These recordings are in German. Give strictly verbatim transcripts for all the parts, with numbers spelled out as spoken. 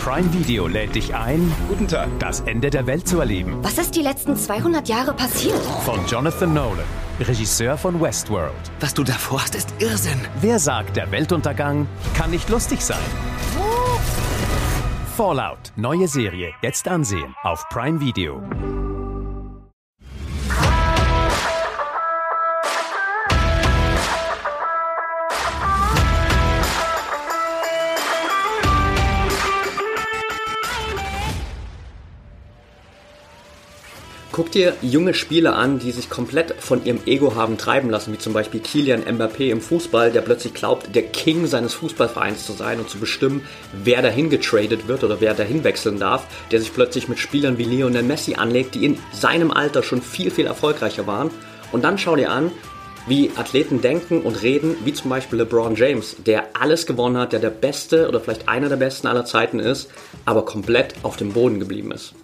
Prime Video lädt dich ein, Guten Tag. das Ende der Welt zu erleben. Was ist die letzten zweihundert Jahre passiert? Von Jonathan Nolan, Regisseur von Westworld. Was du davor hast, ist Irrsinn. Wer sagt, der Weltuntergang kann nicht lustig sein? Fallout, neue Serie, jetzt ansehen auf Prime Video. Guck dir junge Spieler an, die sich komplett von ihrem Ego haben treiben lassen, wie zum Beispiel Kylian Mbappé im Fußball, der plötzlich glaubt, der King seines Fußballvereins zu sein und zu bestimmen, wer dahin getradet wird oder wer dahin wechseln darf, der sich plötzlich mit Spielern wie Lionel Messi anlegt, die in seinem Alter schon viel, viel erfolgreicher waren. Und dann schau dir an, wie Athleten denken und reden, wie zum Beispiel LeBron James, der alles gewonnen hat, der der Beste oder vielleicht einer der Besten aller Zeiten ist, aber komplett auf dem Boden geblieben ist.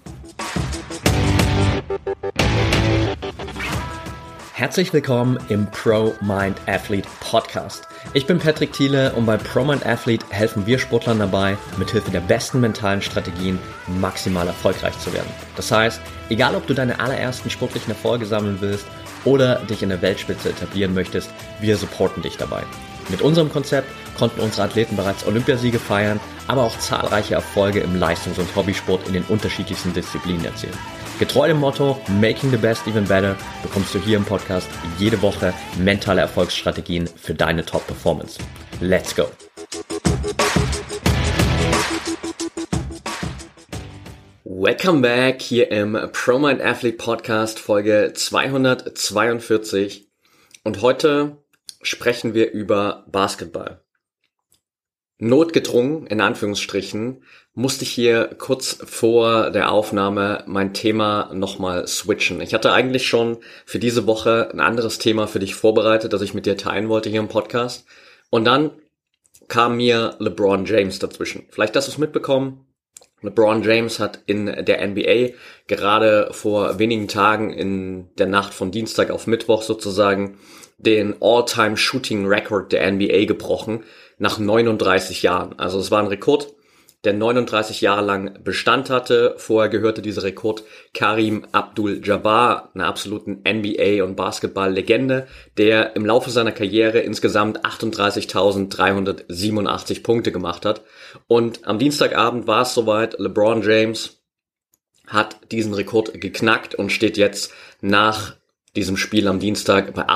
Herzlich willkommen im Pro Mind Athlete Podcast. Ich bin Patrick Thiele und bei Pro Mind Athlete helfen wir Sportlern dabei, mithilfe der besten mentalen Strategien maximal erfolgreich zu werden. Das heißt, egal ob du deine allerersten sportlichen Erfolge sammeln willst oder dich in der Weltspitze etablieren möchtest, wir supporten dich dabei. Mit unserem Konzept konnten unsere Athleten bereits Olympiasiege feiern, aber auch zahlreiche Erfolge im Leistungs- und Hobbysport in den unterschiedlichsten Disziplinen erzielen. Getreu dem Motto Making the Best Even Better bekommst du hier im Podcast jede Woche mentale Erfolgsstrategien für deine Top-Performance. Let's go! Welcome back hier im Pro Mind Athlete Podcast Folge zweihundertzweiundvierzig und heute sprechen wir über Basketball. Notgedrungen, in Anführungsstrichen, musste ich hier kurz vor der Aufnahme mein Thema nochmal switchen. Ich hatte eigentlich schon für diese Woche ein anderes Thema für dich vorbereitet, das ich mit dir teilen wollte hier im Podcast. Und dann kam mir LeBron James dazwischen. Vielleicht hast du es mitbekommen. LeBron James hat in der N B A gerade vor wenigen Tagen in der Nacht von Dienstag auf Mittwoch sozusagen den All-Time Shooting Record der N B A gebrochen nach neununddreißig Jahren. Also es war ein Rekord, der neununddreißig Jahre lang Bestand hatte. Vorher gehörte dieser Rekord Kareem Abdul-Jabbar, einer absoluten N B A- und Basketball-Legende, der im Laufe seiner Karriere insgesamt achtunddreißigtausenddreihundertsiebenundachtzig Punkte gemacht hat. Und am Dienstagabend war es soweit, LeBron James hat diesen Rekord geknackt und steht jetzt nach diesem Spiel am Dienstag bei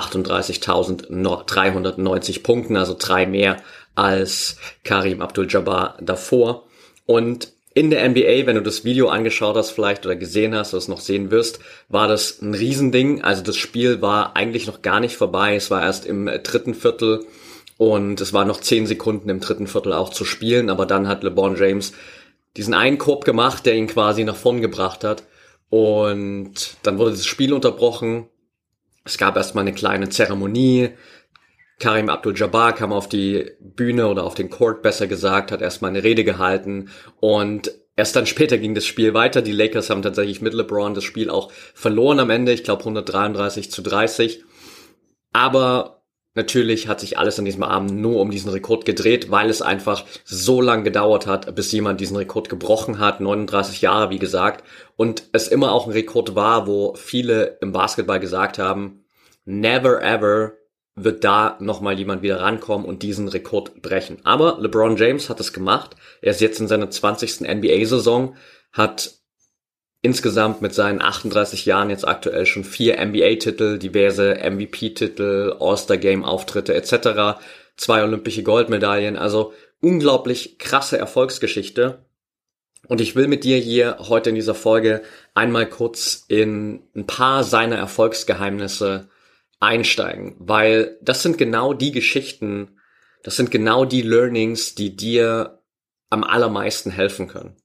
achtunddreißigtausenddreihundertneunzig Punkten, also drei mehr als Kareem Abdul-Jabbar davor. Und in der N B A, wenn du das Video angeschaut hast vielleicht oder gesehen hast oder es noch sehen wirst, war das ein Riesending. Also das Spiel war eigentlich noch gar nicht vorbei. Es war erst im dritten Viertel und es waren noch zehn Sekunden im dritten Viertel auch zu spielen. Aber dann hat LeBron James diesen einen Korb gemacht, der ihn quasi nach vorn gebracht hat. Und dann wurde das Spiel unterbrochen. Es gab erstmal eine kleine Zeremonie. Kareem Abdul-Jabbar kam auf die Bühne oder auf den Court, besser gesagt, hat erstmal eine Rede gehalten und erst dann später ging das Spiel weiter. Die Lakers haben tatsächlich mit LeBron das Spiel auch verloren am Ende, ich glaube hundertdreiunddreißig zu dreißig. Aber natürlich hat sich alles an diesem Abend nur um diesen Rekord gedreht, weil es einfach so lang gedauert hat, bis jemand diesen Rekord gebrochen hat. neununddreißig Jahre, wie gesagt. Und es immer auch ein Rekord war, wo viele im Basketball gesagt haben, never ever wird da nochmal jemand wieder rankommen und diesen Rekord brechen. Aber LeBron James hat es gemacht. Er ist jetzt in seiner zwanzigsten N B A-Saison, hat insgesamt mit seinen achtunddreißig Jahren jetzt aktuell schon vier N B A-Titel, diverse M V P-Titel, All-Star-Game-Auftritte et cetera, zwei olympische Goldmedaillen, also unglaublich krasse Erfolgsgeschichte. Und ich will mit dir hier heute in dieser Folge einmal kurz in ein paar seiner Erfolgsgeheimnisse einsteigen, weil das sind genau die Geschichten, das sind genau die Learnings, die dir am allermeisten helfen können.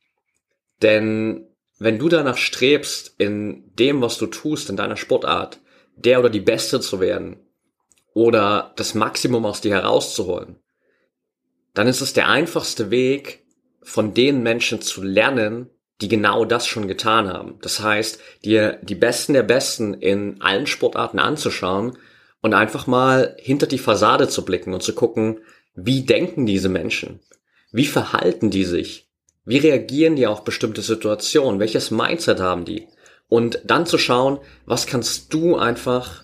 Denn wenn du danach strebst, in dem, was du tust, in deiner Sportart, der oder die Beste zu werden oder das Maximum aus dir herauszuholen, dann ist es der einfachste Weg, von den Menschen zu lernen, die genau das schon getan haben. Das heißt, dir die Besten der Besten in allen Sportarten anzuschauen und einfach mal hinter die Fassade zu blicken und zu gucken, wie denken diese Menschen? Wie verhalten die sich? Wie reagieren die auf bestimmte Situationen? Welches Mindset haben die? Und dann zu schauen, was kannst du einfach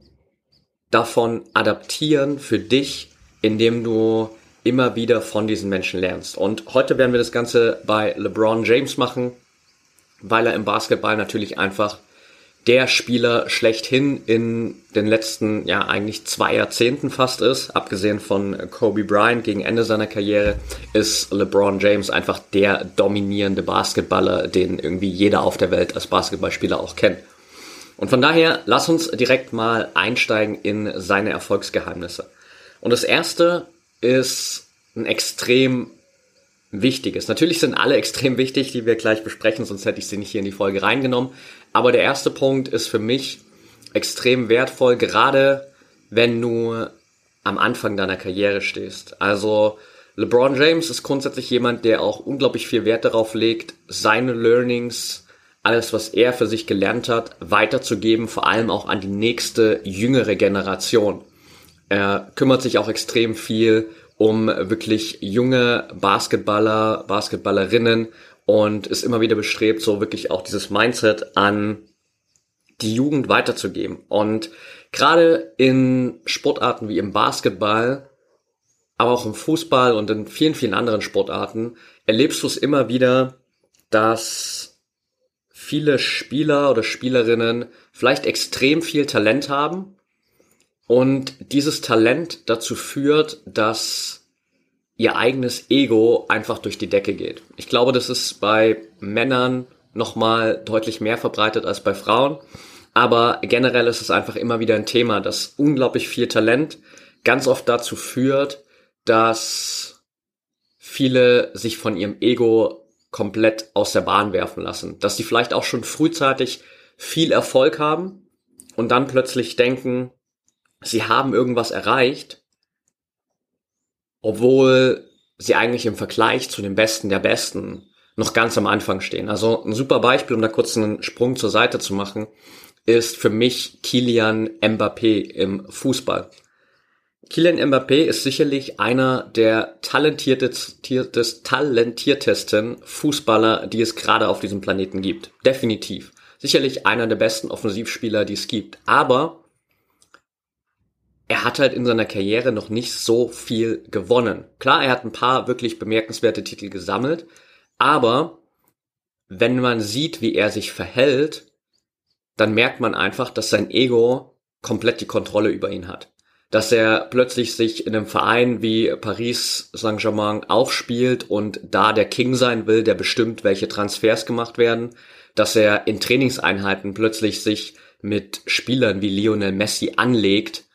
davon adaptieren für dich, indem du immer wieder von diesen Menschen lernst. Und heute werden wir das Ganze bei LeBron James machen, weil er im Basketball natürlich einfach der Spieler schlechthin in den letzten, ja eigentlich zwei Jahrzehnten fast ist. Abgesehen von Kobe Bryant gegen Ende seiner Karriere ist LeBron James einfach der dominierende Basketballer, den irgendwie jeder auf der Welt als Basketballspieler auch kennt. Und von daher, lass uns direkt mal einsteigen in seine Erfolgsgeheimnisse. Und das erste ist ein extrem wichtiges. Natürlich sind alle extrem wichtig, die wir gleich besprechen, sonst hätte ich sie nicht hier in die Folge reingenommen. Aber der erste Punkt ist für mich extrem wertvoll, gerade wenn du am Anfang deiner Karriere stehst. Also LeBron James ist grundsätzlich jemand, der auch unglaublich viel Wert darauf legt, seine Learnings, alles, was er für sich gelernt hat, weiterzugeben, vor allem auch an die nächste, jüngere Generation. Er kümmert sich auch extrem viel um wirklich junge Basketballer, Basketballerinnen und ist immer wieder bestrebt, so wirklich auch dieses Mindset an die Jugend weiterzugeben. Und gerade in Sportarten wie im Basketball, aber auch im Fußball und in vielen, vielen anderen Sportarten erlebst du es immer wieder, dass viele Spieler oder Spielerinnen vielleicht extrem viel Talent haben und dieses Talent dazu führt, dass ihr eigenes Ego einfach durch die Decke geht. Ich glaube, das ist bei Männern nochmal deutlich mehr verbreitet als bei Frauen. Aber generell ist es einfach immer wieder ein Thema, dass unglaublich viel Talent ganz oft dazu führt, dass viele sich von ihrem Ego komplett aus der Bahn werfen lassen. Dass sie vielleicht auch schon frühzeitig viel Erfolg haben und dann plötzlich denken, sie haben irgendwas erreicht, obwohl sie eigentlich im Vergleich zu den Besten der Besten noch ganz am Anfang stehen. Also ein super Beispiel, um da kurz einen Sprung zur Seite zu machen, ist für mich Kylian Mbappé im Fußball. Kylian Mbappé ist sicherlich einer der talentiertesten, talentiertesten Fußballer, die es gerade auf diesem Planeten gibt. Definitiv. Sicherlich einer der besten Offensivspieler, die es gibt. Aber er hat halt in seiner Karriere noch nicht so viel gewonnen. Klar, er hat ein paar wirklich bemerkenswerte Titel gesammelt, aber wenn man sieht, wie er sich verhält, dann merkt man einfach, dass sein Ego komplett die Kontrolle über ihn hat. Dass er plötzlich sich in einem Verein wie Paris Saint-Germain aufspielt und da der King sein will, der bestimmt, welche Transfers gemacht werden. Dass er in Trainingseinheiten plötzlich sich mit Spielern wie Lionel Messi anlegt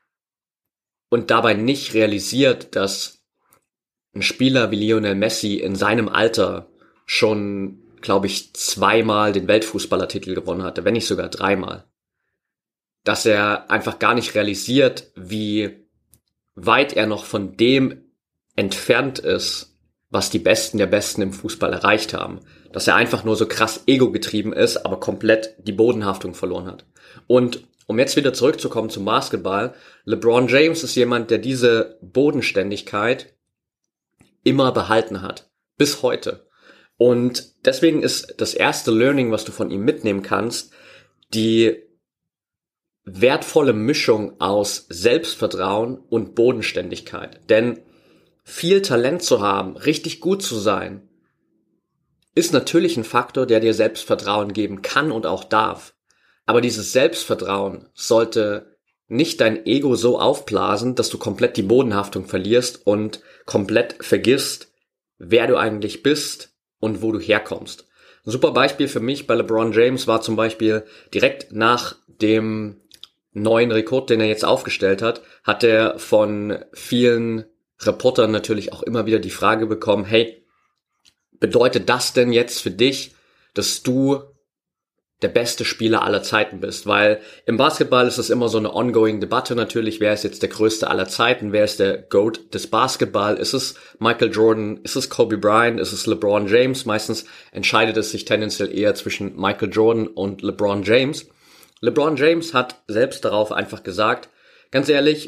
und dabei nicht realisiert, dass ein Spieler wie Lionel Messi in seinem Alter schon, glaube ich, zweimal den Weltfußballertitel gewonnen hatte, wenn nicht sogar dreimal. Dass er einfach gar nicht realisiert, wie weit er noch von dem entfernt ist, was die Besten der Besten im Fußball erreicht haben. Dass er einfach nur so krass ego-getrieben ist, aber komplett die Bodenhaftung verloren hat. Und um jetzt wieder zurückzukommen zum Basketball, LeBron James ist jemand, der diese Bodenständigkeit immer behalten hat. Bis heute. Und deswegen ist das erste Learning, was du von ihm mitnehmen kannst, die wertvolle Mischung aus Selbstvertrauen und Bodenständigkeit. Denn viel Talent zu haben, richtig gut zu sein, ist natürlich ein Faktor, der dir Selbstvertrauen geben kann und auch darf. Aber dieses Selbstvertrauen sollte nicht dein Ego so aufblasen, dass du komplett die Bodenhaftung verlierst und komplett vergisst, wer du eigentlich bist und wo du herkommst. Ein super Beispiel für mich bei LeBron James war zum Beispiel direkt nach dem neuen Rekord, den er jetzt aufgestellt hat, hat er von vielen Reportern natürlich auch immer wieder die Frage bekommen, hey, bedeutet das denn jetzt für dich, dass du der beste Spieler aller Zeiten bist? Weil im Basketball ist es immer so eine ongoing Debatte natürlich, wer ist jetzt der größte aller Zeiten, wer ist der GOAT des Basketball, ist es Michael Jordan, ist es Kobe Bryant, ist es LeBron James? Meistens entscheidet es sich tendenziell eher zwischen Michael Jordan und LeBron James. LeBron James hat selbst darauf einfach gesagt, ganz ehrlich,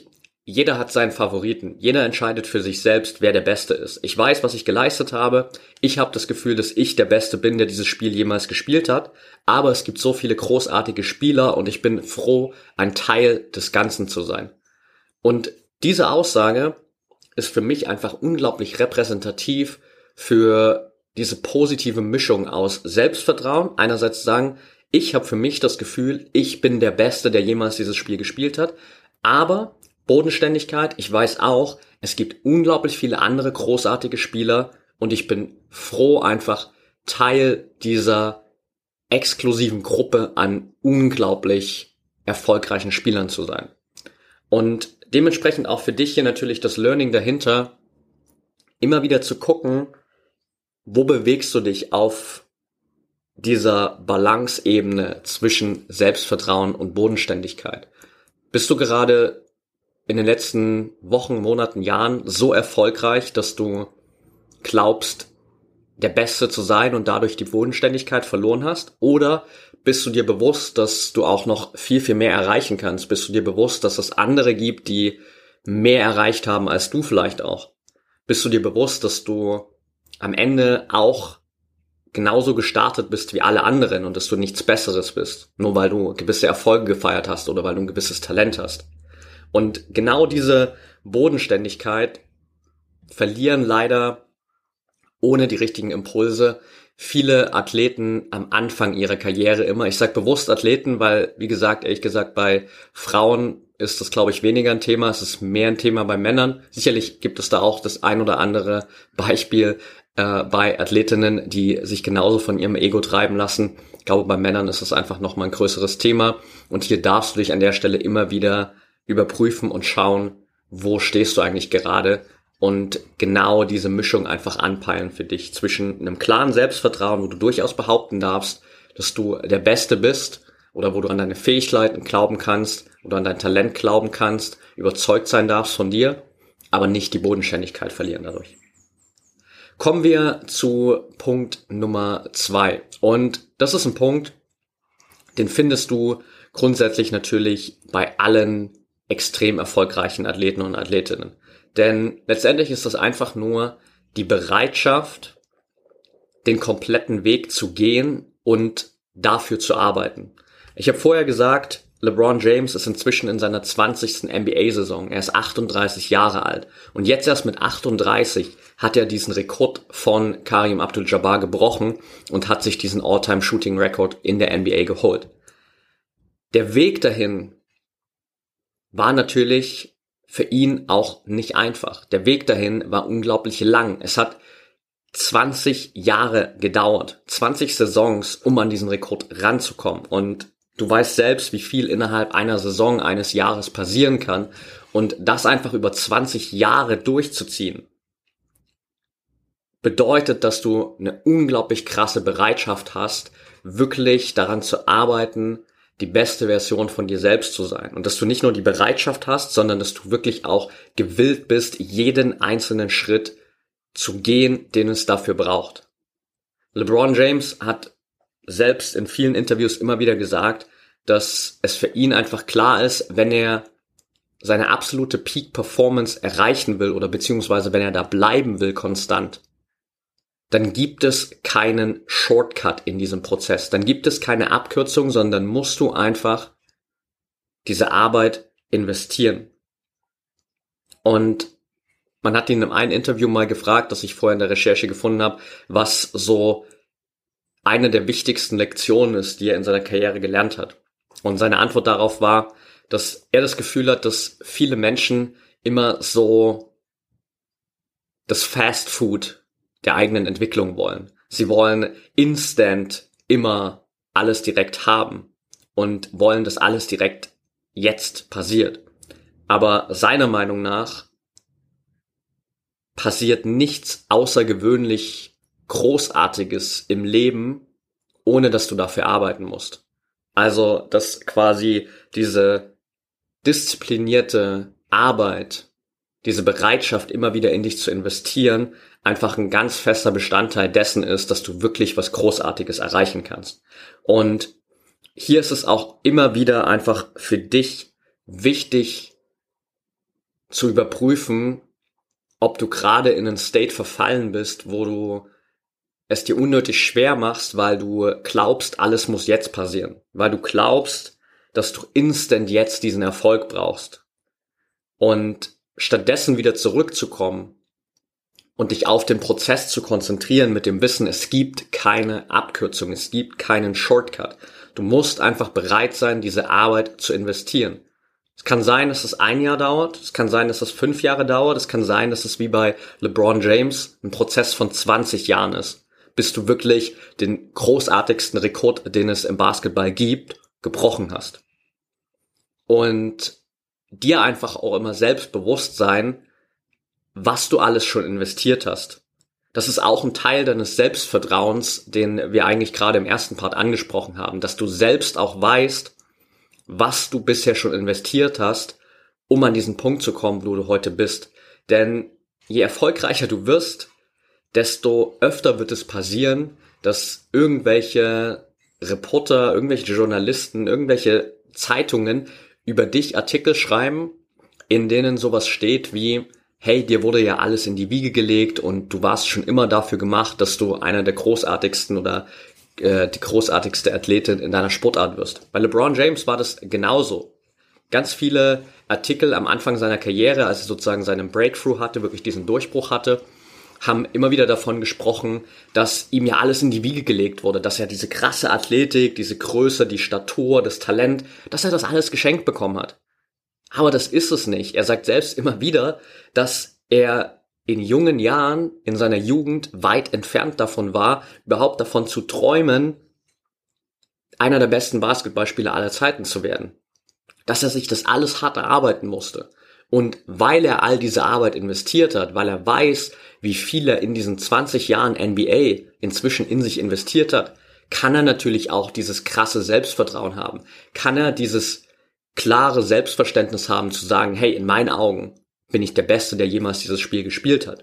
jeder hat seinen Favoriten. Jeder entscheidet für sich selbst, wer der Beste ist. Ich weiß, was ich geleistet habe. Ich habe das Gefühl, dass ich der Beste bin, der dieses Spiel jemals gespielt hat. Aber es gibt so viele großartige Spieler und ich bin froh, ein Teil des Ganzen zu sein. Und diese Aussage ist für mich einfach unglaublich repräsentativ für diese positive Mischung aus Selbstvertrauen. Einerseits sagen, ich habe für mich das Gefühl, ich bin der Beste, der jemals dieses Spiel gespielt hat. Aber Bodenständigkeit, ich weiß auch, es gibt unglaublich viele andere großartige Spieler und ich bin froh, einfach Teil dieser exklusiven Gruppe an unglaublich erfolgreichen Spielern zu sein. Und dementsprechend auch für dich hier natürlich das Learning dahinter, immer wieder zu gucken, wo bewegst du dich auf dieser Balanceebene zwischen Selbstvertrauen und Bodenständigkeit? Bist du gerade in den letzten Wochen, Monaten, Jahren so erfolgreich, dass du glaubst, der Beste zu sein und dadurch die Bodenständigkeit verloren hast? Oder bist du dir bewusst, dass du auch noch viel, viel mehr erreichen kannst? Bist du dir bewusst, dass es andere gibt, die mehr erreicht haben als du vielleicht auch? Bist du dir bewusst, dass du am Ende auch genauso gestartet bist wie alle anderen und dass du nichts Besseres bist, nur weil du gewisse Erfolge gefeiert hast oder weil du ein gewisses Talent hast? Und genau diese Bodenständigkeit verlieren leider ohne die richtigen Impulse viele Athleten am Anfang ihrer Karriere immer. Ich sage bewusst Athleten, weil, wie gesagt, ehrlich gesagt, bei Frauen ist das, glaube ich, weniger ein Thema. Es ist mehr ein Thema bei Männern. Sicherlich gibt es da auch das ein oder andere Beispiel äh, bei Athletinnen, die sich genauso von ihrem Ego treiben lassen. Ich glaube, bei Männern ist es einfach nochmal ein größeres Thema. Und hier darfst du dich an der Stelle immer wieder überprüfen und schauen, wo stehst du eigentlich gerade und genau diese Mischung einfach anpeilen für dich zwischen einem klaren Selbstvertrauen, wo du durchaus behaupten darfst, dass du der Beste bist oder wo du an deine Fähigkeiten glauben kannst oder an dein Talent glauben kannst, überzeugt sein darfst von dir, aber nicht die Bodenständigkeit verlieren dadurch. Kommen wir zu Punkt Nummer zwei und das ist ein Punkt, den findest du grundsätzlich natürlich bei allen extrem erfolgreichen Athleten und Athletinnen. Denn letztendlich ist das einfach nur die Bereitschaft, den kompletten Weg zu gehen und dafür zu arbeiten. Ich habe vorher gesagt, LeBron James ist inzwischen in seiner zwanzigsten N B A-Saison. Er ist achtunddreißig Jahre alt. Und jetzt erst mit achtunddreißig hat er diesen Rekord von Kareem Abdul-Jabbar gebrochen und hat sich diesen All-Time-Shooting-Record in der N B A geholt. Der Weg dahin war natürlich für ihn auch nicht einfach. Der Weg dahin war unglaublich lang. Es hat zwanzig Jahre gedauert, zwanzig Saisons, um an diesen Rekord ranzukommen. Und du weißt selbst, wie viel innerhalb einer Saison, eines Jahres passieren kann. Und das einfach über zwanzig Jahre durchzuziehen, bedeutet, dass du eine unglaublich krasse Bereitschaft hast, wirklich daran zu arbeiten, die beste Version von dir selbst zu sein. Und dass du nicht nur die Bereitschaft hast, sondern dass du wirklich auch gewillt bist, jeden einzelnen Schritt zu gehen, den es dafür braucht. LeBron James hat selbst in vielen Interviews immer wieder gesagt, dass es für ihn einfach klar ist, wenn er seine absolute Peak-Performance erreichen will oder beziehungsweise wenn er da bleiben will konstant, dann gibt es keinen Shortcut in diesem Prozess. Dann gibt es keine Abkürzung, sondern musst du einfach diese Arbeit investieren. Und man hat ihn in einem Interview mal gefragt, das ich vorher in der Recherche gefunden habe, was so eine der wichtigsten Lektionen ist, die er in seiner Karriere gelernt hat. Und seine Antwort darauf war, dass er das Gefühl hat, dass viele Menschen immer so das Fast Food der eigenen Entwicklung wollen. Sie wollen instant immer alles direkt haben und wollen, dass alles direkt jetzt passiert. Aber seiner Meinung nach passiert nichts außergewöhnlich Großartiges im Leben, ohne dass du dafür arbeiten musst. Also, dass quasi diese disziplinierte Arbeit, diese Bereitschaft, immer wieder in dich zu investieren, einfach ein ganz fester Bestandteil dessen ist, dass du wirklich was Großartiges erreichen kannst. Und hier ist es auch immer wieder einfach für dich wichtig, zu überprüfen, ob du gerade in einen State verfallen bist, wo du es dir unnötig schwer machst, weil du glaubst, alles muss jetzt passieren. Weil du glaubst, dass du instant jetzt diesen Erfolg brauchst. Und stattdessen wieder zurückzukommen und dich auf den Prozess zu konzentrieren mit dem Wissen, es gibt keine Abkürzung, es gibt keinen Shortcut. Du musst einfach bereit sein, diese Arbeit zu investieren. Es kann sein, dass es ein Jahr dauert, es kann sein, dass es fünf Jahre dauert, es kann sein, dass es wie bei LeBron James ein Prozess von zwanzig Jahren ist, bis du wirklich den großartigsten Rekord, den es im Basketball gibt, gebrochen hast. Und dir einfach auch immer selbst bewusst sein, was du alles schon investiert hast. Das ist auch ein Teil deines Selbstvertrauens, den wir eigentlich gerade im ersten Part angesprochen haben, dass du selbst auch weißt, was du bisher schon investiert hast, um an diesen Punkt zu kommen, wo du heute bist. Denn je erfolgreicher du wirst, desto öfter wird es passieren, dass irgendwelche Reporter, irgendwelche Journalisten, irgendwelche Zeitungen über dich Artikel schreiben, in denen sowas steht wie, hey, dir wurde ja alles in die Wiege gelegt und du warst schon immer dafür gemacht, dass du einer der großartigsten oder äh, die großartigste Athletin in deiner Sportart wirst. Bei LeBron James war das genauso. Ganz viele Artikel am Anfang seiner Karriere, als er sozusagen seinen Breakthrough hatte, wirklich diesen Durchbruch hatte, haben immer wieder davon gesprochen, dass ihm ja alles in die Wiege gelegt wurde, dass er diese krasse Athletik, diese Größe, die Statur, das Talent, dass er das alles geschenkt bekommen hat. Aber das ist es nicht. Er sagt selbst immer wieder, dass er in jungen Jahren, in seiner Jugend, weit entfernt davon war, überhaupt davon zu träumen, einer der besten Basketballspieler aller Zeiten zu werden. Dass er sich das alles hart erarbeiten musste. Und weil er all diese Arbeit investiert hat, weil er weiß, wie viel er in diesen zwanzig Jahren N B A inzwischen in sich investiert hat, kann er natürlich auch dieses krasse Selbstvertrauen haben. Kann er dieses klare Selbstverständnis haben, zu sagen, hey, in meinen Augen bin ich der Beste, der jemals dieses Spiel gespielt hat.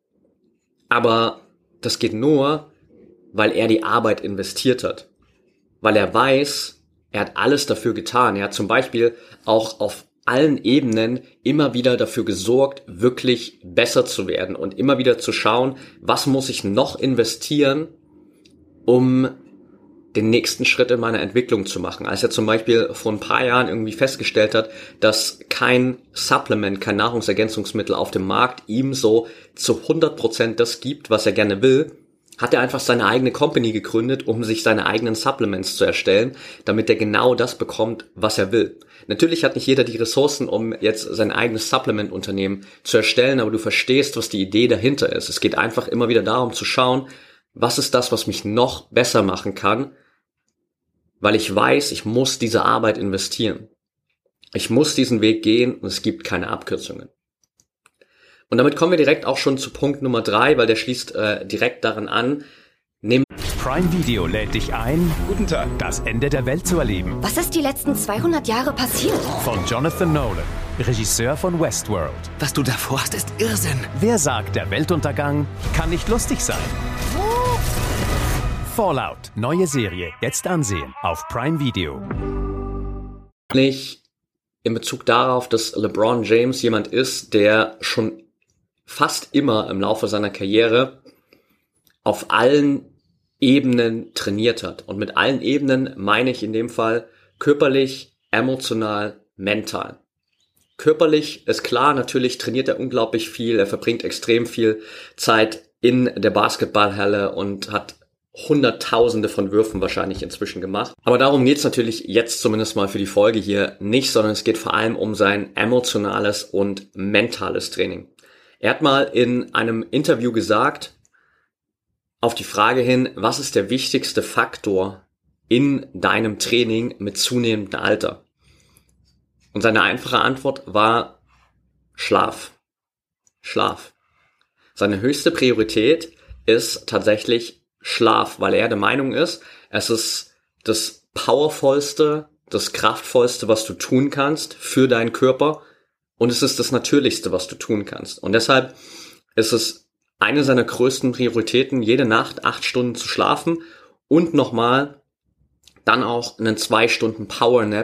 Aber das geht nur, weil er die Arbeit investiert hat. Weil er weiß, er hat alles dafür getan. Er hat zum Beispiel auch auf allen Ebenen immer wieder dafür gesorgt, wirklich besser zu werden und immer wieder zu schauen, was muss ich noch investieren, um den nächsten Schritt in meiner Entwicklung zu machen. Als er zum Beispiel vor ein paar Jahren irgendwie festgestellt hat, dass kein Supplement, kein Nahrungsergänzungsmittel auf dem Markt ihm so zu hundert Prozent das gibt, was er gerne will, hat er einfach seine eigene Company gegründet, um sich seine eigenen Supplements zu erstellen, damit er genau das bekommt, was er will. Natürlich hat nicht jeder die Ressourcen, um jetzt sein eigenes Supplement-Unternehmen zu erstellen, aber du verstehst, was die Idee dahinter ist. Es geht einfach immer wieder darum zu schauen, was ist das, was mich noch besser machen kann, weil ich weiß, ich muss diese Arbeit investieren. Ich muss diesen Weg gehen und es gibt keine Abkürzungen. Und damit kommen wir direkt auch schon zu Punkt Nummer drei, weil der schließt äh, direkt daran an. Nimm Prime Video lädt dich ein, guten Tag, das Ende der Welt zu erleben. Was ist die letzten zweihundert Jahre passiert? Von Jonathan Nolan, Regisseur von Westworld. Was du da vorhast, ist Irrsinn. Wer sagt, der Weltuntergang kann nicht lustig sein? Fallout, neue Serie, jetzt ansehen auf Prime Video. In Bezug darauf, dass LeBron James jemand ist, der schon fast immer im Laufe seiner Karriere auf allen Ebenen trainiert hat. Und mit allen Ebenen meine ich in dem Fall körperlich, emotional, mental. Körperlich ist klar, natürlich trainiert er unglaublich viel, er verbringt extrem viel Zeit in der Basketballhalle und hat Hunderttausende von Würfen wahrscheinlich inzwischen gemacht. Aber darum geht's natürlich jetzt zumindest mal für die Folge hier nicht, sondern es geht vor allem um sein emotionales und mentales Training. Er hat mal in einem Interview gesagt, auf die Frage hin, was ist der wichtigste Faktor in deinem Training mit zunehmendem Alter? Und seine einfache Antwort war Schlaf. Schlaf. Seine höchste Priorität ist tatsächlich Schlaf, weil er der Meinung ist, es ist das powervollste, das kraftvollste, was du tun kannst für deinen Körper und es ist das Natürlichste, was du tun kannst. Und deshalb ist es eine seiner größten Prioritäten, jede Nacht acht Stunden zu schlafen und nochmal dann auch einen zwei Stunden Powernap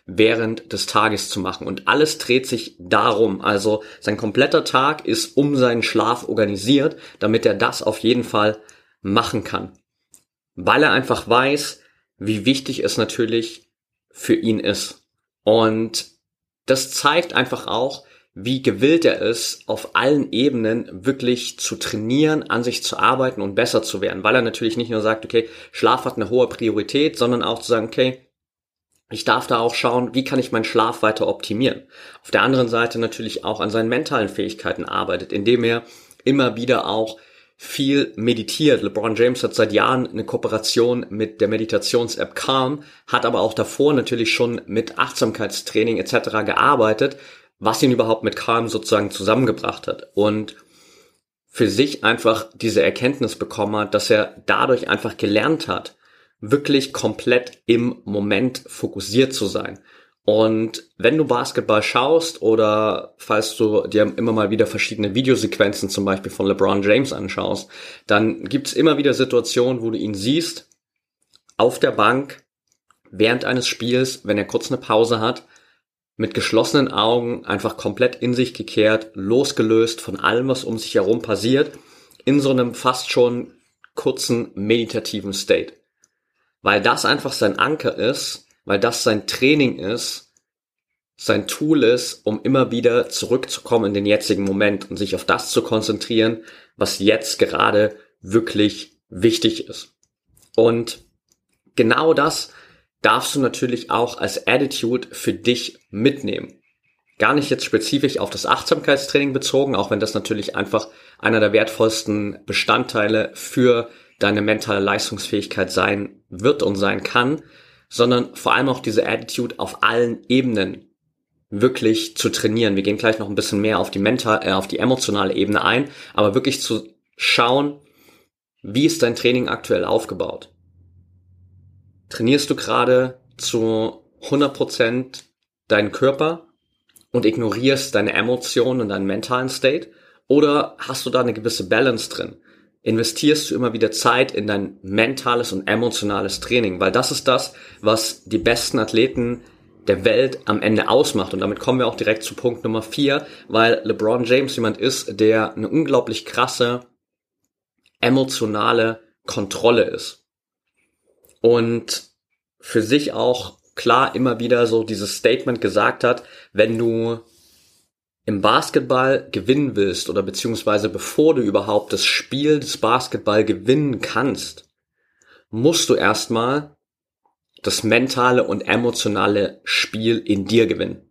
während des Tages zu machen. Und alles dreht sich darum. Also sein kompletter Tag ist um seinen Schlaf organisiert, damit er das auf jeden Fall machen kann. Weil er einfach weiß, wie wichtig es natürlich für ihn ist. Und das zeigt einfach auch, wie gewillt er ist, auf allen Ebenen wirklich zu trainieren, an sich zu arbeiten und besser zu werden. Weil er natürlich nicht nur sagt, okay, Schlaf hat eine hohe Priorität, sondern auch zu sagen, okay, ich darf da auch schauen, wie kann ich meinen Schlaf weiter optimieren. Auf der anderen Seite natürlich auch an seinen mentalen Fähigkeiten arbeitet, indem er immer wieder auch viel meditiert. LeBron James hat seit Jahren eine Kooperation mit der Meditations-App Calm, hat aber auch davor natürlich schon mit Achtsamkeitstraining et cetera gearbeitet, was ihn überhaupt mit Calm sozusagen zusammengebracht hat. Und für sich einfach diese Erkenntnis bekommen hat, dass er dadurch einfach gelernt hat, wirklich komplett im Moment fokussiert zu sein. Und wenn du Basketball schaust oder falls du dir immer mal wieder verschiedene Videosequenzen zum Beispiel von LeBron James anschaust, dann gibt es immer wieder Situationen, wo du ihn siehst auf der Bank während eines Spiels, wenn er kurz eine Pause hat, mit geschlossenen Augen, einfach komplett in sich gekehrt, losgelöst von allem, was um sich herum passiert, in so einem fast schon kurzen meditativen State. Weil das einfach sein Anker ist, weil das sein Training ist, sein Tool ist, um immer wieder zurückzukommen in den jetzigen Moment und sich auf das zu konzentrieren, was jetzt gerade wirklich wichtig ist. Und genau das darfst du natürlich auch als Attitude für dich mitnehmen. Gar nicht jetzt spezifisch auf das Achtsamkeitstraining bezogen, auch wenn das natürlich einfach einer der wertvollsten Bestandteile für deine mentale Leistungsfähigkeit sein wird und sein kann, sondern vor allem auch diese Attitude auf allen Ebenen wirklich zu trainieren. Wir gehen gleich noch ein bisschen mehr auf die mental, äh, auf die emotionale Ebene ein, aber wirklich zu schauen, wie ist dein Training aktuell aufgebaut? Trainierst du gerade zu hundert Prozent deinen Körper und ignorierst deine Emotionen und deinen mentalen State? Oder hast du da eine gewisse Balance drin? Investierst du immer wieder Zeit in dein mentales und emotionales Training? Weil das ist das, was die besten Athleten der Welt am Ende ausmacht. Und damit kommen wir auch direkt zu Punkt Nummer vier, weil LeBron James jemand ist, der eine unglaublich krasse emotionale Kontrolle ist. Und für sich auch klar immer wieder so dieses Statement gesagt hat, wenn du im Basketball gewinnen willst oder beziehungsweise bevor du überhaupt das Spiel des Basketball gewinnen kannst, musst du erstmal das mentale und emotionale Spiel in dir gewinnen.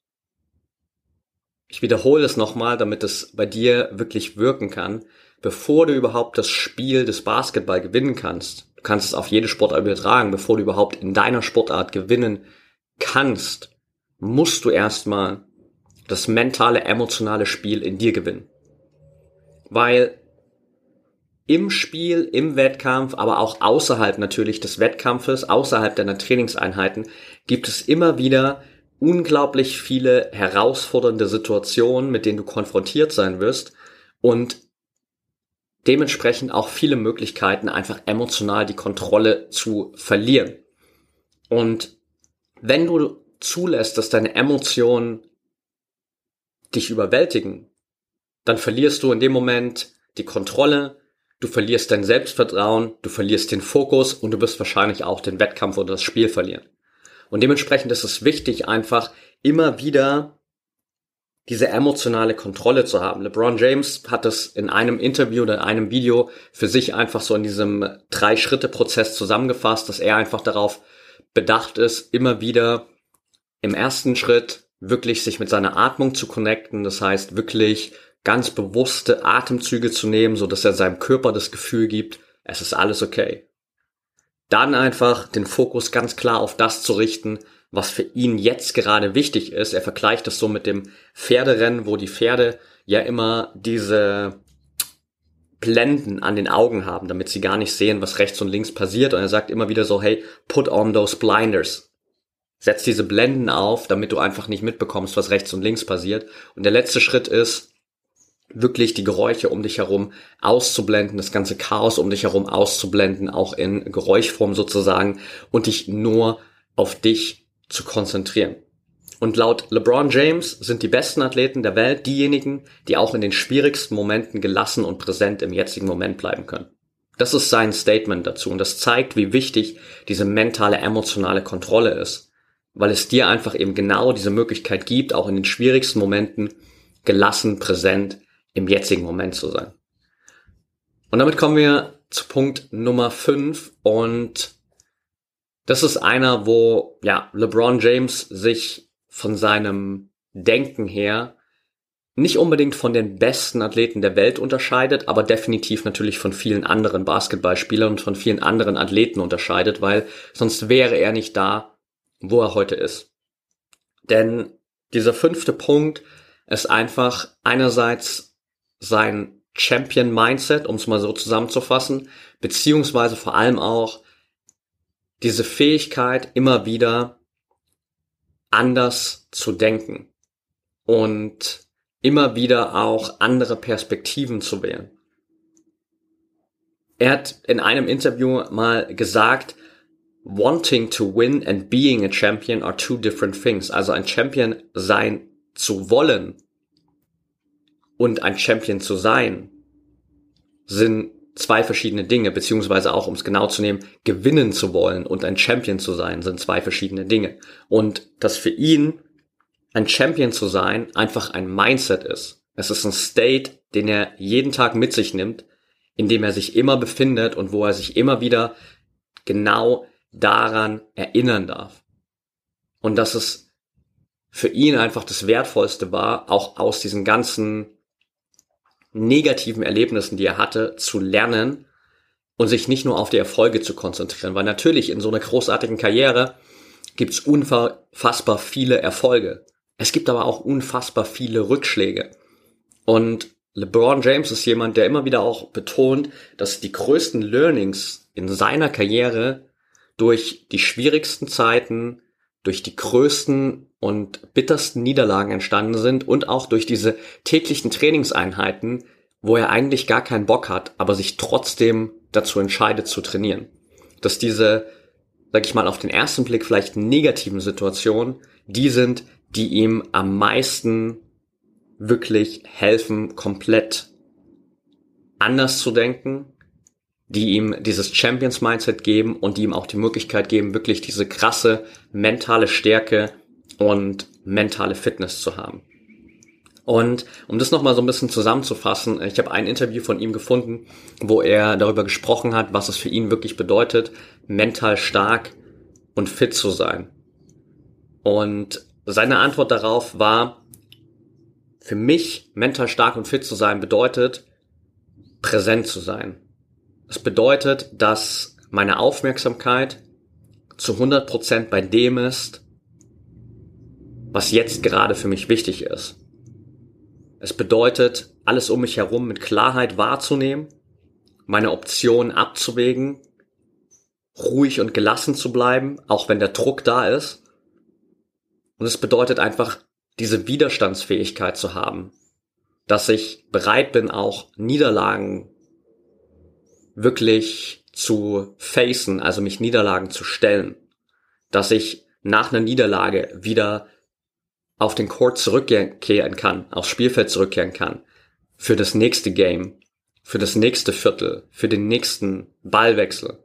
Ich wiederhole es nochmal, damit es bei dir wirklich wirken kann. Bevor du überhaupt das Spiel des Basketball gewinnen kannst, du kannst es auf jede Sportart übertragen, bevor du überhaupt in deiner Sportart gewinnen kannst, musst du erstmal das mentale, emotionale Spiel in dir gewinnen. Weil im Spiel, im Wettkampf, aber auch außerhalb natürlich des Wettkampfes, außerhalb deiner Trainingseinheiten, gibt es immer wieder unglaublich viele herausfordernde Situationen, mit denen du konfrontiert sein wirst und dementsprechend auch viele Möglichkeiten, einfach emotional die Kontrolle zu verlieren. Und wenn du zulässt, dass deine Emotionen dich überwältigen, dann verlierst du in dem Moment die Kontrolle, du verlierst dein Selbstvertrauen, du verlierst den Fokus und du wirst wahrscheinlich auch den Wettkampf oder das Spiel verlieren. Und dementsprechend ist es wichtig, einfach immer wieder diese emotionale Kontrolle zu haben. LeBron James hat es in einem Interview oder in einem Video für sich einfach so in diesem Drei-Schritte-Prozess zusammengefasst, dass er einfach darauf bedacht ist, immer wieder im ersten Schritt wirklich sich mit seiner Atmung zu connecten. Das heißt, wirklich ganz bewusste Atemzüge zu nehmen, so dass er seinem Körper das Gefühl gibt, es ist alles okay. Dann einfach den Fokus ganz klar auf das zu richten, was für ihn jetzt gerade wichtig ist. Er vergleicht das so mit dem Pferderennen, wo die Pferde ja immer diese Blenden an den Augen haben, damit sie gar nicht sehen, was rechts und links passiert. Und er sagt immer wieder so, hey, put on those blinders. Setz diese Blenden auf, damit du einfach nicht mitbekommst, was rechts und links passiert. Und der letzte Schritt ist, wirklich die Geräusche um dich herum auszublenden, das ganze Chaos um dich herum auszublenden, auch in Geräuschform sozusagen, und dich nur auf dich zu konzentrieren. Und laut LeBron James sind die besten Athleten der Welt diejenigen, die auch in den schwierigsten Momenten gelassen und präsent im jetzigen Moment bleiben können. Das ist sein Statement dazu und das zeigt, wie wichtig diese mentale, emotionale Kontrolle ist, weil es dir einfach eben genau diese Möglichkeit gibt, auch in den schwierigsten Momenten gelassen, präsent im jetzigen Moment zu sein. Und damit kommen wir zu Punkt Nummer fünf und das ist einer, wo ja LeBron James sich von seinem Denken her nicht unbedingt von den besten Athleten der Welt unterscheidet, aber definitiv natürlich von vielen anderen Basketballspielern und von vielen anderen Athleten unterscheidet, weil sonst wäre er nicht da, wo er heute ist. Denn dieser fünfte Punkt ist einfach einerseits sein Champion-Mindset, um es mal so zusammenzufassen, beziehungsweise vor allem auch diese Fähigkeit, immer wieder anders zu denken und immer wieder auch andere Perspektiven zu wählen. Er hat in einem Interview mal gesagt, wanting to win and being a champion are two different things. Also ein Champion sein zu wollen und ein Champion zu sein sind zwei verschiedene Dinge, beziehungsweise auch, um es genau zu nehmen, gewinnen zu wollen und ein Champion zu sein, sind zwei verschiedene Dinge. Und dass für ihn ein Champion zu sein einfach ein Mindset ist. Es ist ein State, den er jeden Tag mit sich nimmt, in dem er sich immer befindet und wo er sich immer wieder genau daran erinnern darf. Und dass es für ihn einfach das Wertvollste war, auch aus diesen ganzen negativen Erlebnissen, die er hatte, zu lernen und sich nicht nur auf die Erfolge zu konzentrieren. Weil natürlich in so einer großartigen Karriere gibt es unfassbar viele Erfolge. Es gibt aber auch unfassbar viele Rückschläge. Und LeBron James ist jemand, der immer wieder auch betont, dass die größten Learnings in seiner Karriere durch die schwierigsten Zeiten, durch die größten und bittersten Niederlagen entstanden sind und auch durch diese täglichen Trainingseinheiten, wo er eigentlich gar keinen Bock hat, aber sich trotzdem dazu entscheidet zu trainieren. Dass diese, sag ich mal, auf den ersten Blick vielleicht negativen Situationen, die sind, die ihm am meisten wirklich helfen, komplett anders zu denken, die ihm dieses Champions-Mindset geben und die ihm auch die Möglichkeit geben, wirklich diese krasse mentale Stärke und mentale Fitness zu haben. Und um das nochmal so ein bisschen zusammenzufassen, ich habe ein Interview von ihm gefunden, wo er darüber gesprochen hat, was es für ihn wirklich bedeutet, mental stark und fit zu sein. Und seine Antwort darauf war, für mich mental stark und fit zu sein bedeutet, präsent zu sein. Es bedeutet, dass meine Aufmerksamkeit zu hundert Prozent bei dem ist, was jetzt gerade für mich wichtig ist. Es bedeutet, alles um mich herum mit Klarheit wahrzunehmen, meine Optionen abzuwägen, ruhig und gelassen zu bleiben, auch wenn der Druck da ist. Und es bedeutet einfach, diese Widerstandsfähigkeit zu haben, dass ich bereit bin, auch Niederlagen wirklich zu facen, also mich Niederlagen zu stellen, dass ich nach einer Niederlage wieder auf den Court zurückkehren kann, aufs Spielfeld zurückkehren kann, für das nächste Game, für das nächste Viertel, für den nächsten Ballwechsel.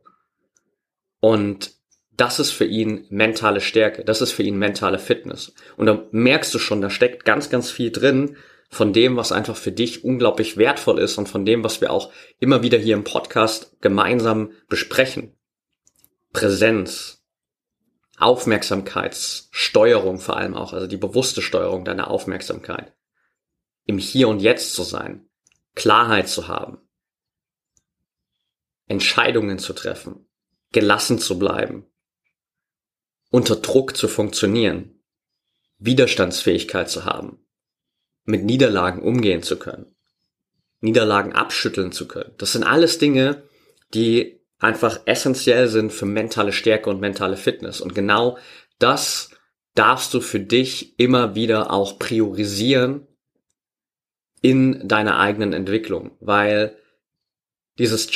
Und das ist für ihn mentale Stärke, das ist für ihn mentale Fitness. Und da merkst du schon, da steckt ganz, ganz viel drin von dem, was einfach für dich unglaublich wertvoll ist und von dem, was wir auch immer wieder hier im Podcast gemeinsam besprechen. Präsenz, Aufmerksamkeitssteuerung vor allem auch, also die bewusste Steuerung deiner Aufmerksamkeit. Im Hier und Jetzt zu sein, Klarheit zu haben, Entscheidungen zu treffen, gelassen zu bleiben, unter Druck zu funktionieren, Widerstandsfähigkeit zu haben, mit Niederlagen umgehen zu können, Niederlagen abschütteln zu können. Das sind alles Dinge, die einfach essentiell sind für mentale Stärke und mentale Fitness. Und genau das darfst du für dich immer wieder auch priorisieren in deiner eigenen Entwicklung, weil dieses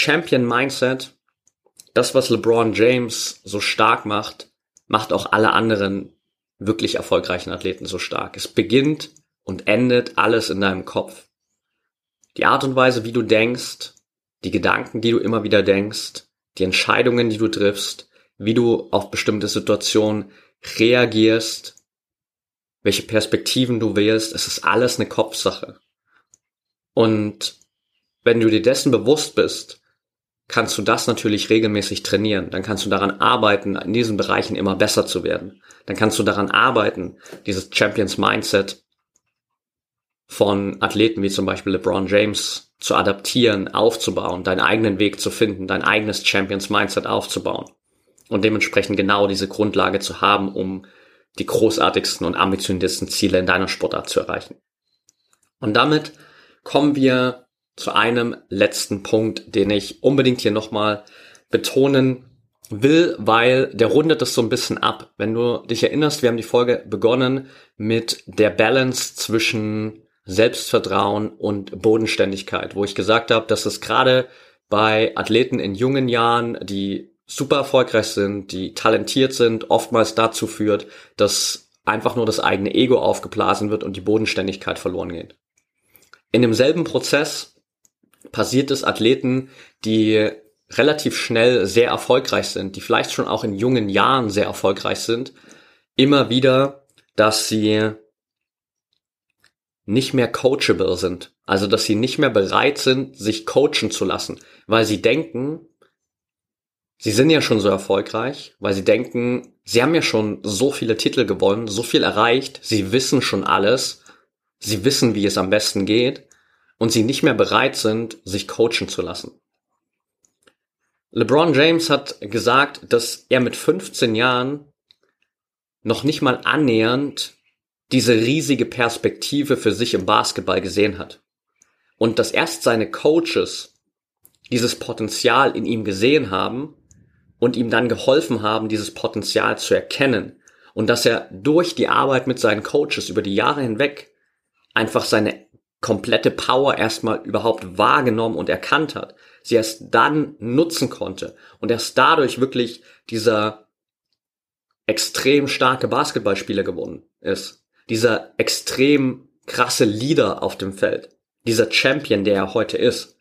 Champion-Mindset, das, was LeBron James so stark macht, macht auch alle anderen wirklich erfolgreichen Athleten so stark. Es beginnt und endet alles in deinem Kopf. Die Art und Weise, wie du denkst, die Gedanken, die du immer wieder denkst, die Entscheidungen, die du triffst, wie du auf bestimmte Situationen reagierst, welche Perspektiven du wählst, es ist alles eine Kopfsache. Und wenn du dir dessen bewusst bist, kannst du das natürlich regelmäßig trainieren. Dann kannst du daran arbeiten, in diesen Bereichen immer besser zu werden. Dann kannst du daran arbeiten, dieses Champions Mindset von Athleten wie zum Beispiel LeBron James zu adaptieren, aufzubauen, deinen eigenen Weg zu finden, dein eigenes Champions Mindset aufzubauen und dementsprechend genau diese Grundlage zu haben, um die großartigsten und ambitioniertesten Ziele in deiner Sportart zu erreichen. Und damit kommen wir zu einem letzten Punkt, den ich unbedingt hier nochmal betonen will, weil der rundet es so ein bisschen ab. Wenn du dich erinnerst, wir haben die Folge begonnen mit der Balance zwischen Selbstvertrauen und Bodenständigkeit, wo ich gesagt habe, dass es gerade bei Athleten in jungen Jahren, die super erfolgreich sind, die talentiert sind, oftmals dazu führt, dass einfach nur das eigene Ego aufgeblasen wird und die Bodenständigkeit verloren geht. In demselben Prozess passiert es Athleten, die relativ schnell sehr erfolgreich sind, die vielleicht schon auch in jungen Jahren sehr erfolgreich sind, immer wieder, dass sie nicht mehr coachable sind. Also, dass sie nicht mehr bereit sind, sich coachen zu lassen, weil sie denken, sie sind ja schon so erfolgreich, weil sie denken, sie haben ja schon so viele Titel gewonnen, so viel erreicht, sie wissen schon alles, sie wissen, wie es am besten geht und sie nicht mehr bereit sind, sich coachen zu lassen. LeBron James hat gesagt, dass er mit fünfzehn Jahren noch nicht mal annähernd diese riesige Perspektive für sich im Basketball gesehen hat. Und dass erst seine Coaches dieses Potenzial in ihm gesehen haben und ihm dann geholfen haben, dieses Potenzial zu erkennen. Und dass er durch die Arbeit mit seinen Coaches über die Jahre hinweg einfach seine komplette Power erstmal überhaupt wahrgenommen und erkannt hat. Sie erst dann nutzen konnte. Und erst dadurch wirklich dieser extrem starke Basketballspieler geworden ist. Dieser extrem krasse Leader auf dem Feld. Dieser Champion, der er heute ist.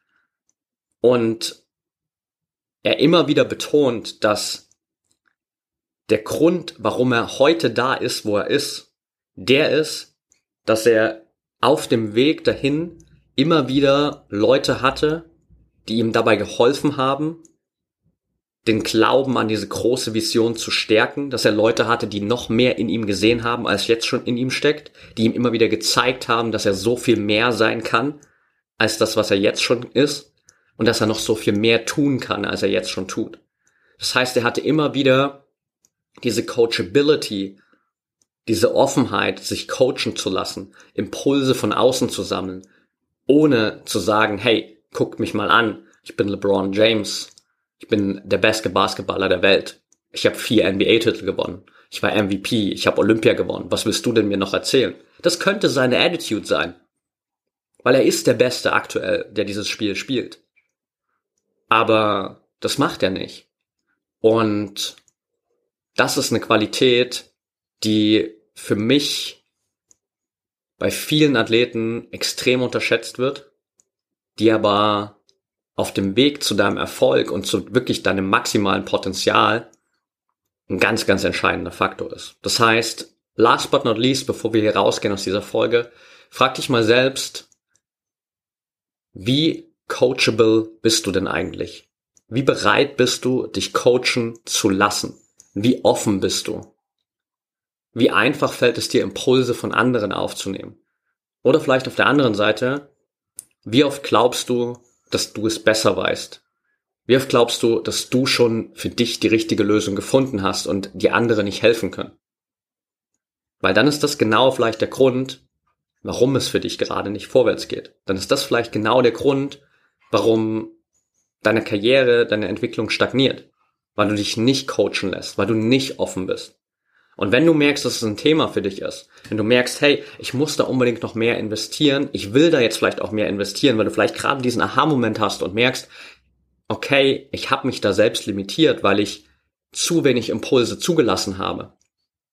Und er immer wieder betont, dass der Grund, warum er heute da ist, wo er ist, der ist, dass er auf dem Weg dahin immer wieder Leute hatte, die ihm dabei geholfen haben, den Glauben an diese große Vision zu stärken, dass er Leute hatte, die noch mehr in ihm gesehen haben, als jetzt schon in ihm steckt, die ihm immer wieder gezeigt haben, dass er so viel mehr sein kann, als das, was er jetzt schon ist, und dass er noch so viel mehr tun kann, als er jetzt schon tut. Das heißt, er hatte immer wieder diese Coachability, diese Offenheit, sich coachen zu lassen, Impulse von außen zu sammeln, ohne zu sagen, hey, guckt mich mal an, ich bin LeBron James, ich bin der beste Basketballer der Welt. Ich habe vier N B A-Titel gewonnen. Ich war M V P. Ich habe Olympia gewonnen. Was willst du denn mir noch erzählen? Das könnte seine Attitude sein. Weil er ist der Beste aktuell, der dieses Spiel spielt. Aber das macht er nicht. Und das ist eine Qualität, die für mich bei vielen Athleten extrem unterschätzt wird, die aber auf dem Weg zu deinem Erfolg und zu wirklich deinem maximalen Potenzial ein ganz, ganz entscheidender Faktor ist. Das heißt, last but not least, bevor wir hier rausgehen aus dieser Folge, frag dich mal selbst, wie coachable bist du denn eigentlich? Wie bereit bist du, dich coachen zu lassen? Wie offen bist du? Wie einfach fällt es dir, Impulse von anderen aufzunehmen? Oder vielleicht auf der anderen Seite, wie oft glaubst du, dass du es besser weißt? Wie oft glaubst du, dass du schon für dich die richtige Lösung gefunden hast und die anderen nicht helfen können? Weil dann ist das genau vielleicht der Grund, warum es für dich gerade nicht vorwärts geht. Dann ist das vielleicht genau der Grund, warum deine Karriere, deine Entwicklung stagniert. Weil du dich nicht coachen lässt, weil du nicht offen bist. Und wenn du merkst, dass es ein Thema für dich ist, wenn du merkst, hey, ich muss da unbedingt noch mehr investieren, ich will da jetzt vielleicht auch mehr investieren, weil du vielleicht gerade diesen Aha-Moment hast und merkst, okay, ich habe mich da selbst limitiert, weil ich zu wenig Impulse zugelassen habe,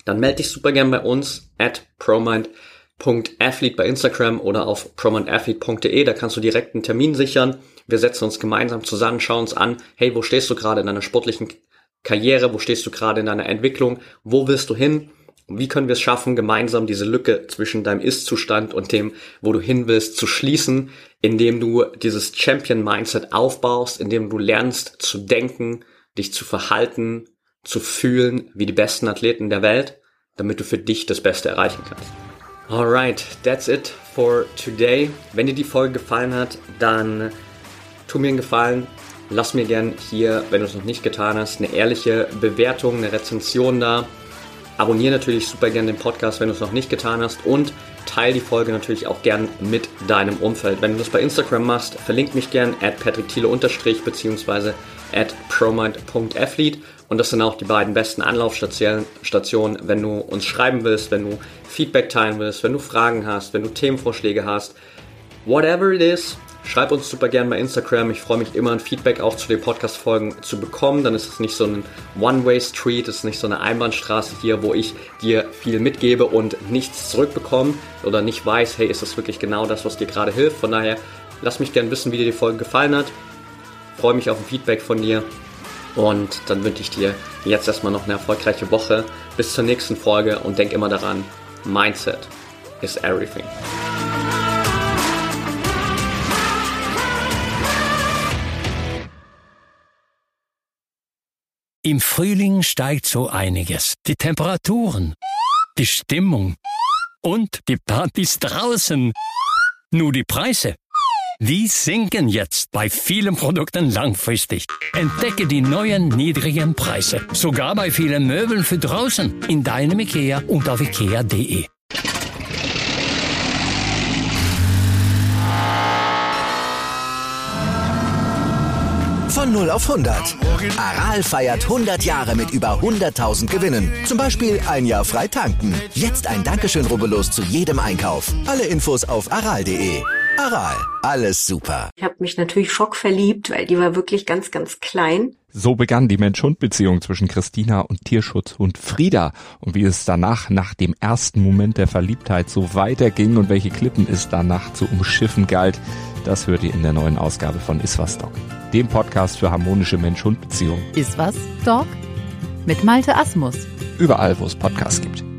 dann melde dich super gern bei uns at promind punkt athlete bei Instagram oder auf promind athlete punkt de. Da kannst du direkt einen Termin sichern. Wir setzen uns gemeinsam zusammen, schauen uns an, hey, wo stehst du gerade in deiner sportlichen Karriere? Wo stehst du gerade in deiner Entwicklung? Wo willst du hin? Und wie können wir es schaffen, gemeinsam diese Lücke zwischen deinem Ist-Zustand und dem, wo du hin willst, zu schließen, indem du dieses Champion-Mindset aufbaust, indem du lernst zu denken, dich zu verhalten, zu fühlen wie die besten Athleten der Welt, damit du für dich das Beste erreichen kannst. Alright, that's it for today. Wenn dir die Folge gefallen hat, dann tu mir einen Gefallen. Lass mir gern hier, wenn du es noch nicht getan hast, eine ehrliche Bewertung, eine Rezension da. Abonniere natürlich super gern den Podcast, wenn du es noch nicht getan hast, und teile die Folge natürlich auch gern mit deinem Umfeld. Wenn du das bei Instagram machst, verlink mich gern at patrickthiele unterstrich beziehungsweise at promind punkt athlete, und das sind auch die beiden besten Anlaufstationen, wenn du uns schreiben willst, wenn du Feedback teilen willst, wenn du Fragen hast, wenn du Themenvorschläge hast, whatever it is. Schreib uns super gern bei Instagram. Ich freue mich immer, ein Feedback auch zu den Podcast-Folgen zu bekommen. Dann ist es nicht so ein One-Way-Street, es ist nicht so eine Einbahnstraße hier, wo ich dir viel mitgebe und nichts zurückbekomme oder nicht weiß, hey, ist das wirklich genau das, was dir gerade hilft? Von daher, lass mich gern wissen, wie dir die Folge gefallen hat. Ich freue mich auf ein Feedback von dir, und dann wünsche ich dir jetzt erstmal noch eine erfolgreiche Woche. Bis zur nächsten Folge, und denk immer daran, Mindset is everything. Im Frühling steigt so einiges. Die Temperaturen, die Stimmung und die Partys draußen. Nur die Preise, die sinken jetzt bei vielen Produkten langfristig. Entdecke die neuen niedrigen Preise, sogar bei vielen Möbeln für draußen, in deinem IKEA und auf ikea punkt de. Von null auf hundert. Aral feiert hundert Jahre mit über hunderttausend Gewinnen. Zum Beispiel ein Jahr frei tanken. Jetzt ein Dankeschön, rubbellos zu jedem Einkauf. Alle Infos auf aral punkt de. Aral, alles super. Ich habe mich natürlich schockverliebt, weil die war wirklich ganz, ganz klein. So begann die Mensch-Hund-Beziehung zwischen Christina und Tierschutzhund Frieda. Und wie es danach, nach dem ersten Moment der Verliebtheit, so weiterging und welche Klippen es danach zu umschiffen galt, das hört ihr in der neuen Ausgabe von Iswas Dog, dem Podcast für harmonische Mensch-Hund-Beziehungen. Iswas Dog mit Malte Asmus. Überall, wo es Podcasts gibt.